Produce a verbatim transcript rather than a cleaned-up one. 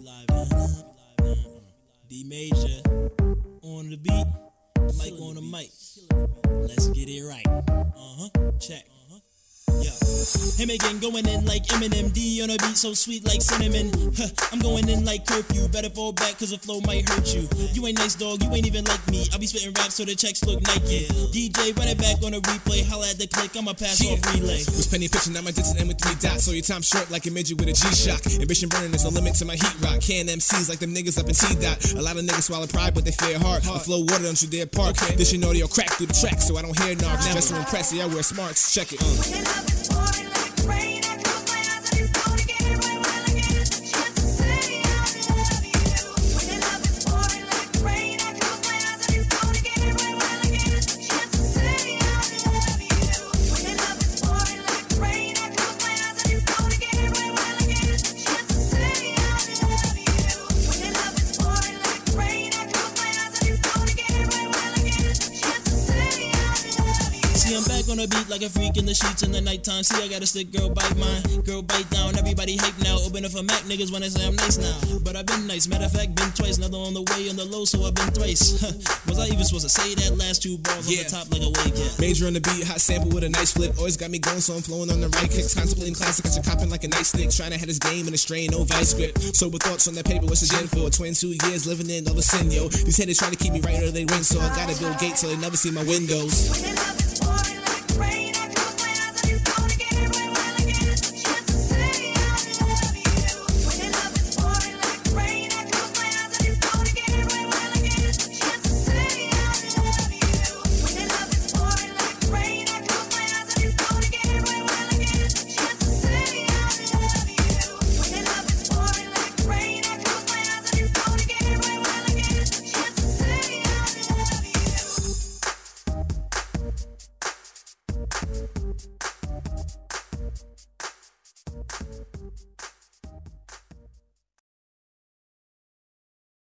live now. D Major on the beat, Mike on the mic. Let's get it right. Uh huh. Check. Yeah. Him again going in like Eminem. D on a beat so sweet like cinnamon. Huh, I'm going in like curfew. Better fall back cause the flow might hurt you. You ain't nice dog, you ain't even like me. I be spitting raps so the checks look Nike. D J run it back on a replay. Holla at the click, I'ma pass yeah. off relay. Was penny pitching, now my distance end with three dots. So your time short like a midget with a G-Shock. Ambition burning, there's no limit to my heat rock. Can M Cs like them niggas up in T-Dot. A lot of niggas swallow pride but they fear hard. I flow water, don't you dare park. Okay. This your audio crack through the track so I don't hear knocks. Just to impress, yeah I wear smarts. Check it. Uh. See, I'm back on the beat like a freak in the sheets in the nighttime. See, I got a stick, girl, bite mine. Girl, bite down, everybody hype now. Open up for Mac niggas when they say I'm nice now. But I've been nice, matter of fact, been twice. Another on the way, on the low, so I've been thrice. Was I even supposed to say that last two bars yeah. on the top like a wig? Yeah. Major on the beat, hot sample with a nice flip. Always got me going, so I'm flowing on the right kicks. Contemplating classic, I'm copping like a nice stick. Trying to head his game in a strain, no vice grip. Sober thoughts on that paper, what's the gen for? twenty-two years living in all the sin, yo. These haters try to keep me right or they win, so I gotta Bill Gates so they never see my windows.